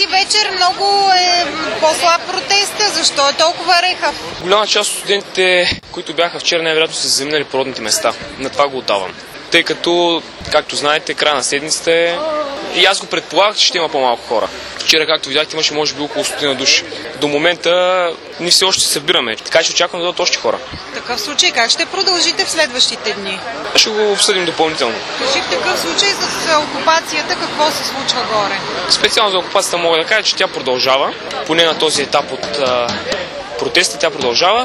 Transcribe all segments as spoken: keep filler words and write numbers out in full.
тази вечер много е по-слаб протеста. Защо е толкова рехав? Голяма част от студентите, които бяха вчера, най-вероятно са заминали по родните места. На това го отдавам. Тъй като, както знаете, края на седмицата е и аз го предполагах, че ще има по-малко хора. Вчера, както видяхте, имаше може би около стотина души. До момента ние все още се събираме, така че очаквам да дадат още хора. В такъв случай как ще продължите в следващите дни? Ще го обсъдим допълнително. Кажи, в такъв случай с окупацията какво се случва горе? Специално за окупацията мога да кажа, че тя продължава. Поне на този етап от а, протеста тя продължава.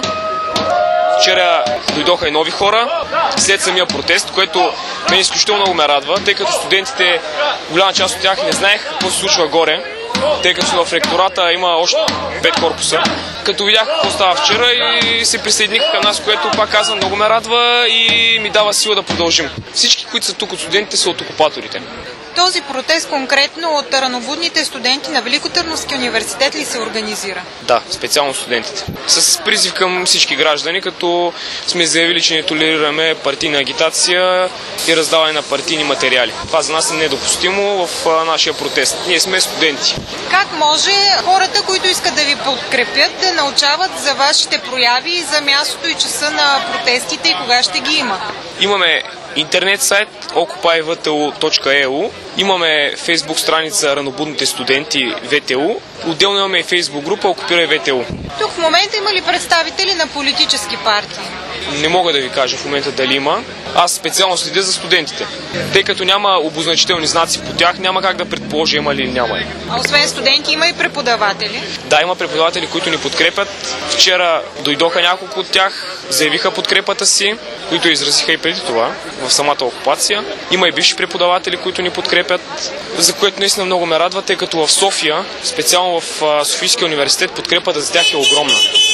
Вчера дойдоха и нови хора след самия протест, което мен изключително много ме радва, тъй като студентите, голяма част от тях не знаех какво се случва горе, тъй като в ректората има още пет корпуса. Като видях какво става вчера и се присъединиха към нас, което пак казвам много ме радва и ми дава сила да продължим. Всички, които са тук от студентите, са от окупаторите. Този протест конкретно от ранобудните студенти на Великотърновски университет ли се организира? Да, специално студентите. С призив към всички граждани, като сме заявили, че не толерираме партийна агитация и раздаване на партийни материали. Това за нас е недопустимо в нашия протест. Ние сме студенти. Как може хората, които искат да ви подкрепят, да научават за вашите прояви, за мястото и часа на протестите и кога ще ги има? Имаме интернет сайт окупай ви те у точка е у, имаме фейсбук страница Ранобудните студенти ви те у, отделно имаме и фейсбук група Окупирай ви те у. Тук в момента има ли представители на политически партии? Не мога да ви кажа в момента дали има. Аз специално следя за студентите. Тъй като няма обозначителни знаци по тях, няма как да предположа има ли или няма. А освен студенти има и преподаватели? Да, има преподаватели, които ни подкрепят. Вчера дойдоха няколко от тях, заявиха подкрепата си, които изразиха и преди това в самата окупация. Има и бивши преподаватели, които ни подкрепят, за което наистина много ме радва, тъй като в София, специално в Софийския университет, подкрепата за тях е огромна.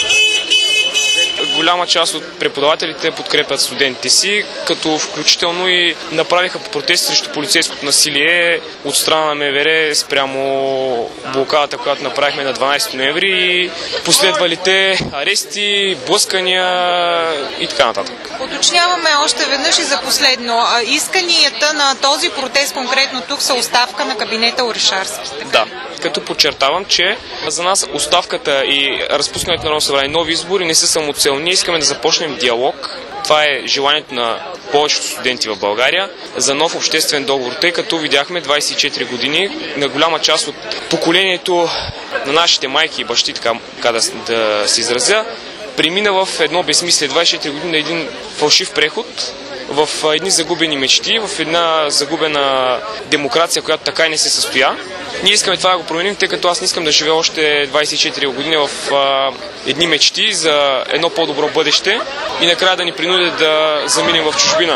Голяма част от преподавателите подкрепят студентите си, като включително и направиха протести срещу полицейското насилие от страна на МВР спрямо блокадата, която направихме на дванадесети ноември и последвалите арести, блъскания и така нататък. Уточняваме още веднъж и за последно. Исканията на този протест конкретно тук са оставка на кабинета Орешарски. Да, като подчертавам, че за нас оставката и разпускането на Народно събрание, нови избори не са самоцел. Ние искаме да започнем диалог. Това е желанието на повечето студенти в България за нов обществен договор, тъй като видяхме двадесет и четири години на голяма част от поколението на нашите майки и бащи, така, така да, да се изразя, премина в едно безсмислие. двадесет и четири години на един фалшив преход, в едни загубени мечти, в една загубена демокрация, която така и не се състоя. Ние искаме това да го променим, тъй като аз не искам да живея още двадесет и четири години в а, едни мечти за едно по-добро бъдеще и накрая да ни принудят да заминем в чужбина.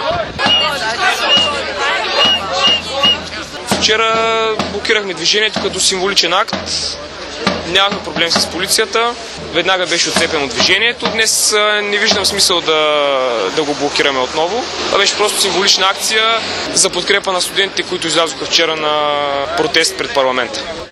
Вчера блокирахме движението като символичен акт. Нямахме проблем с полицията. Веднага беше отцепено движението. Днес не виждам смисъл да, да го блокираме отново. Това беше просто символична акция за подкрепа на студентите, които излязоха вчера на протест пред парламента.